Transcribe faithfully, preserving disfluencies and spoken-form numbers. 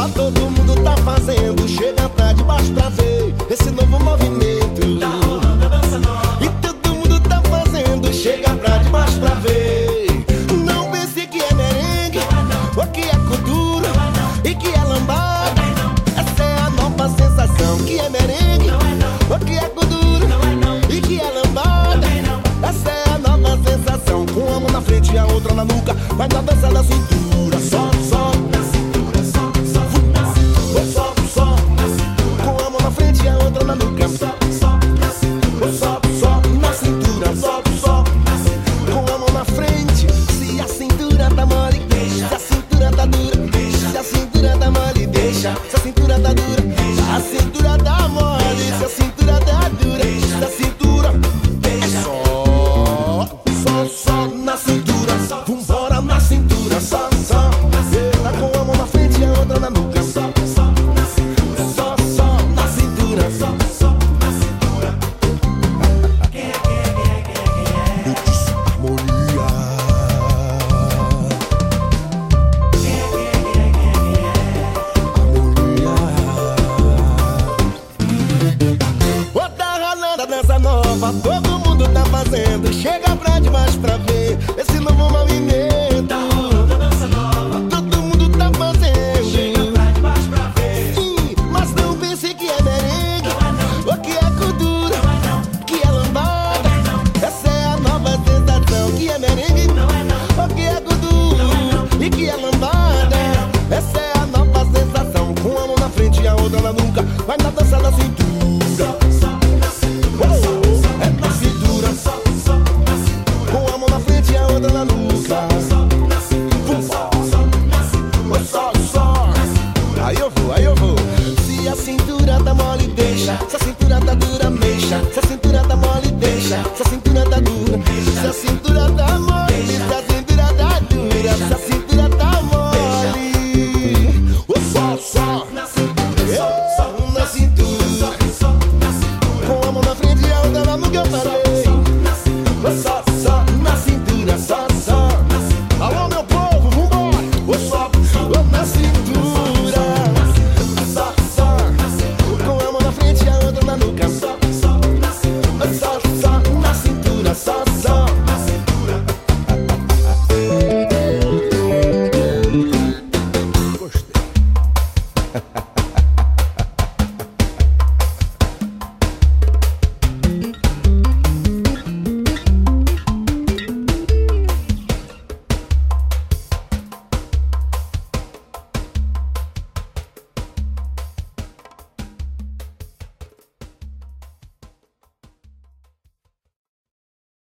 nova todo mundo tá fazendo. Chega pra debaixo pra ver esse novo movimento. Tá rolando a dança nova e todo mundo tá fazendo. Chega pra debaixo pra ver. Não pense que é merengue, ou que é cultura, e que é lambada. Essa é a nova sensação. Que é merengue, ou que é cultura, e que é lambada. Essa é a nova sensação. Com uma mão na frente e a outra na nuca, vai na dança da cintura. Só, só na cintura, só, só na cintura, só, só na cintura. Com uma mão na frente e a outra na nuca. Só, só na cintura, só, só na cintura. Só, só na cintura. Com a mão na frente. Se a cintura tá mole, deixa. Se a cintura tá dura, deixa. Se a cintura tá mole, deixa. Se a cintura tá dura, deixa. A cintura tá mole. Se a cintura tá dura, deixa. Se a cintura é só, só, só na cintura. Vambora na cintura. Só, só tá com a mão na frente e a outra na nuca. Só, só na cintura, Só, só na cintura. só, só na cintura. Quem é, quem é, quem é, quem é, quem é? Eu disse harmonia. Quem é, quem é, quem é, quem é, quem é? Ô, tá rolando a dança nova, todo mundo tá fazendo. Chega pra debaixo pra ver esse novo movimento. Tá rolando a dança nova, Todo mundo tá fazendo. chega pra debaixo pra ver. Sim, mas não pense que é merengue, ou que é cultura, que é lambada. Essa é a nova sensação. Que é merengue, ou que é cultura, e que é lambada. Essa é a nova sensação. Com a mão na frente e a outra na nuca, vai na dança da cintura. Só na cintura, só, só É na cintura. só, só na cintura. Com a mão na frente e a outra na nuca. Só na cintura, só, só na cintura. Só, só. Aí eu vou, aí eu vou. Se a cintura tá mole, deixa. Se a cintura tá dura, mexa. Se a cintura tá mole, deixa. Se a cintura tá dura, se a cintura tá mole, se a cintura tá dura, se a cintura tá mole. O só, só. Na cintura, só, só Na cintura. só, só na cintura. Com a mão na frente e a outra na nuca, eu falei.